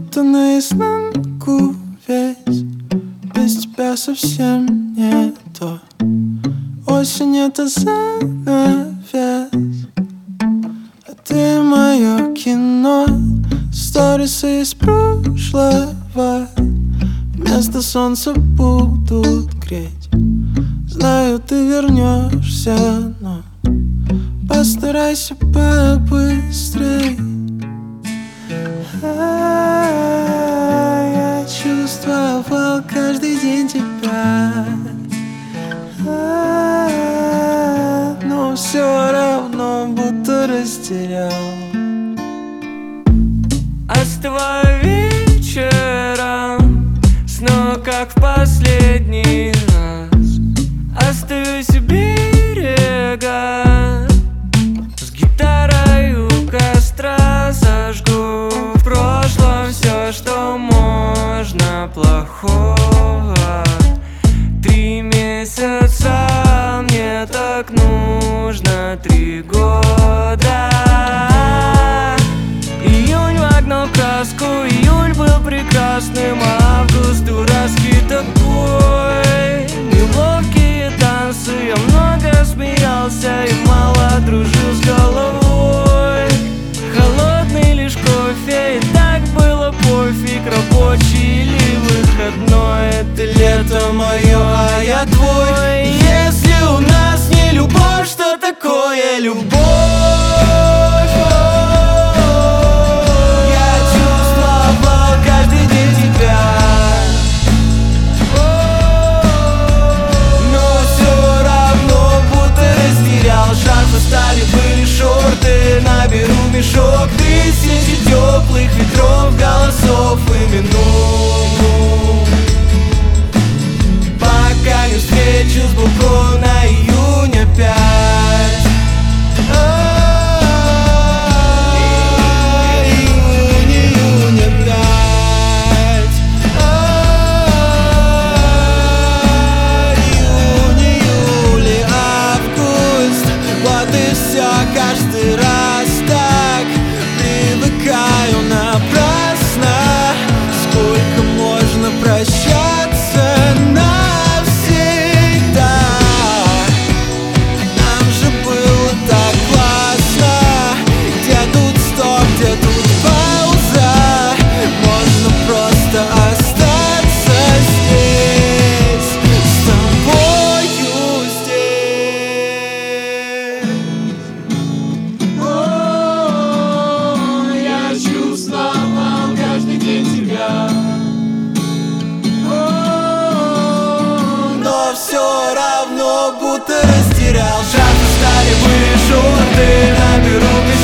будто наизнанку весь. Без тебя совсем не то. Осень — это занавес, а ты мое кино. Сторисы из прошлого вместо солнца будут греть. Знаю, ты вернешься, но постарайся побыстрей. Я чувствовал каждый день тебя, но все равно будто растерял. Остываю вечером, снова как в последний раз. Остаюсь у берега, с гитарой у костра. Зажгу в прошлом все, что можно плохого. 3 месяца мне так нужно, 3 года. Июнь вогнал краску, июль был прекрасным, а август дурацкий такой. Неловкие танцы, я много смеялся и мало дружил с головой. Холодный лишь кофе, и так было пофиг, рабочий или выходной. Это лето мое, а я твой. Если у нас не любовь, что такое любовь? Наберу мешок тысячи теплых ветров, голосов и минут, пока не встречу с балкона июнь опять. Июнь опять. Июнь, июль и август, вот и все каждый раз. Привыкаю напрасно. Сколько можно прощаться навсегда? Нам же было так классно. Где тут стоп, где тут пауза? Можно просто остаться здесь, с тобою здесь. Чувствовал каждый день тебя, но все равно будто растерял. Шансы стали были шорты, наберу